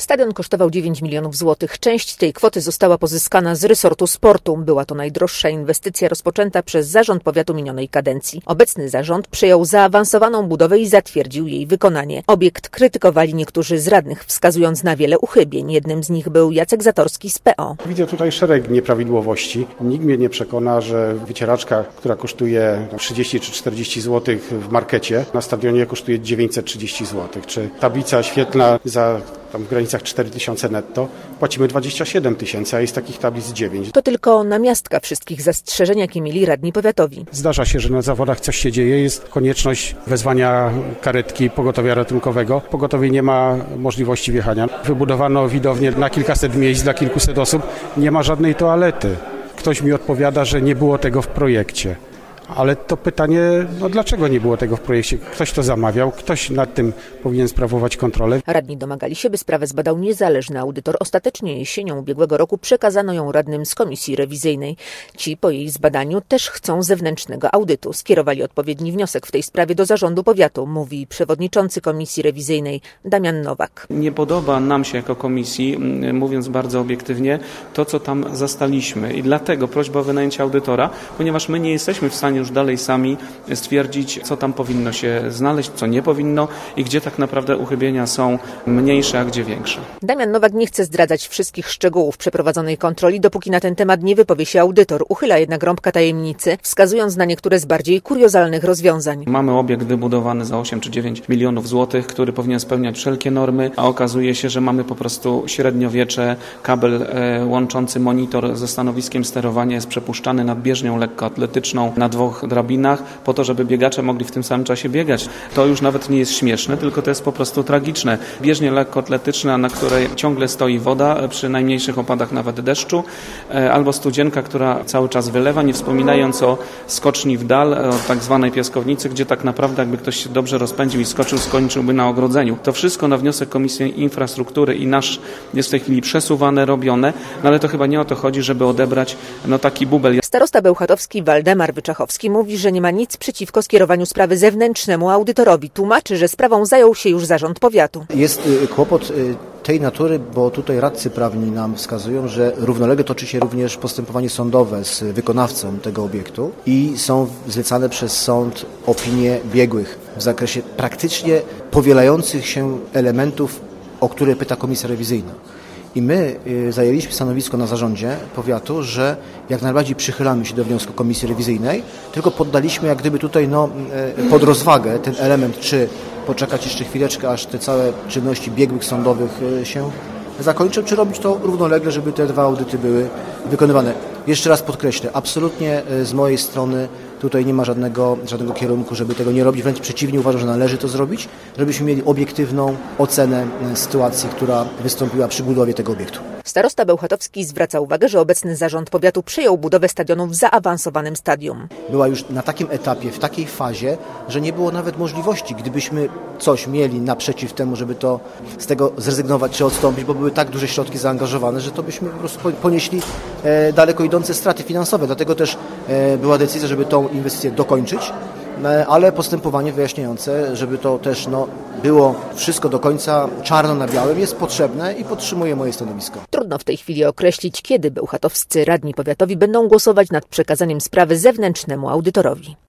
Stadion kosztował 9 milionów złotych. Część tej kwoty została pozyskana z resortu sportu. Była to najdroższa inwestycja rozpoczęta przez zarząd powiatu minionej kadencji. Obecny zarząd przyjął zaawansowaną budowę i zatwierdził jej wykonanie. Obiekt krytykowali niektórzy z radnych, wskazując na wiele uchybień. Jednym z nich był Jacek Zatorski z PO. Widzę tutaj szereg nieprawidłowości. Nikt mnie nie przekona, że wycieraczka, która kosztuje 30 czy 40 zł w markecie, na stadionie kosztuje 930 zł. Czy tablica świetlna za w granicach 4000 netto, płacimy 27 000, a jest takich tablic 9. To tylko namiastka wszystkich zastrzeżeń, jakie mieli radni powiatowi. Zdarza się, że na zawodach coś się dzieje, jest konieczność wezwania karetki pogotowia ratunkowego. Pogotowie nie ma możliwości wjechania. Wybudowano widownię na kilkaset miejsc dla kilkuset osób, nie ma żadnej toalety. Ktoś mi odpowiada, że nie było tego w projekcie. Ale to pytanie, dlaczego nie było tego w projekcie? Ktoś to zamawiał, ktoś nad tym powinien sprawować kontrolę. Radni domagali się, by sprawę zbadał niezależny audytor. Ostatecznie jesienią ubiegłego roku przekazano ją radnym z komisji rewizyjnej. Ci po jej zbadaniu też chcą zewnętrznego audytu. Skierowali odpowiedni wniosek w tej sprawie do zarządu powiatu, mówi przewodniczący komisji rewizyjnej Damian Nowak. Nie podoba nam się jako komisji, mówiąc bardzo obiektywnie, to co tam zastaliśmy i dlatego prośba o wynajęcie audytora, ponieważ my nie jesteśmy w stanie już dalej sami stwierdzić, co tam powinno się znaleźć, co nie powinno i gdzie tak naprawdę uchybienia są mniejsze, a gdzie większe. Damian Nowak nie chce zdradzać wszystkich szczegółów przeprowadzonej kontroli, dopóki na ten temat nie wypowie się audytor. Uchyla jednak rąbka tajemnicy, wskazując na niektóre z bardziej kuriozalnych rozwiązań. Mamy obiekt wybudowany za 8 czy 9 milionów złotych, który powinien spełniać wszelkie normy, a okazuje się, że mamy po prostu średniowiecze, kabel łączący monitor ze stanowiskiem sterowania jest przepuszczany nad bieżnią lekkoatletyczną na 2 drabinach po to, żeby biegacze mogli w tym samym czasie biegać. To już nawet nie jest śmieszne, tylko to jest po prostu tragiczne. Bieżnia lekkoatletyczna, na której ciągle stoi woda, przy najmniejszych opadach nawet deszczu, albo studzienka, która cały czas wylewa, nie wspominając o skoczni w dal, o tak zwanej piaskownicy, gdzie tak naprawdę jakby ktoś się dobrze rozpędził i skoczył, skończyłby na ogrodzeniu. To wszystko na wniosek Komisji Infrastruktury i nasz jest w tej chwili przesuwane, robione, ale to chyba nie o to chodzi, żeby odebrać taki bubel. Starosta bełchatowski Waldemar Wyczachowski mówi, że nie ma nic przeciwko skierowaniu sprawy zewnętrznemu audytorowi. Tłumaczy, że sprawą zajął się już zarząd powiatu. Jest kłopot tej natury, bo tutaj radcy prawni nam wskazują, że równolegle toczy się również postępowanie sądowe z wykonawcą tego obiektu i są zlecane przez sąd opinie biegłych w zakresie praktycznie powielających się elementów, o które pyta komisja rewizyjna. I my zajęliśmy stanowisko na zarządzie powiatu, że jak najbardziej przychylamy się do wniosku komisji rewizyjnej, tylko poddaliśmy jak gdyby tutaj pod rozwagę ten element, czy poczekać jeszcze chwileczkę, aż te całe czynności biegłych sądowych się zakończą, czy robić to równolegle, żeby te 2 audyty były wykonywane. Jeszcze raz podkreślę, absolutnie z mojej strony tutaj nie ma żadnego kierunku, żeby tego nie robić. Wręcz przeciwnie, uważam, że należy to zrobić, żebyśmy mieli obiektywną ocenę sytuacji, która wystąpiła przy budowie tego obiektu. Starosta bełchatowski zwraca uwagę, że obecny zarząd powiatu przyjął budowę stadionu w zaawansowanym stadium. Była już na takim etapie, w takiej fazie, że nie było nawet możliwości, gdybyśmy coś mieli naprzeciw temu, żeby z tego zrezygnować czy odstąpić, bo były tak duże środki zaangażowane, że to byśmy po prostu ponieśli daleko idące straty finansowe. Dlatego też była decyzja, żeby tą inwestycję dokończyć, ale postępowanie wyjaśniające, żeby to też było wszystko do końca czarno na białym, jest potrzebne i podtrzymuje moje stanowisko. Trudno w tej chwili określić, kiedy bełchatowscy radni powiatowi będą głosować nad przekazaniem sprawy zewnętrznemu audytorowi.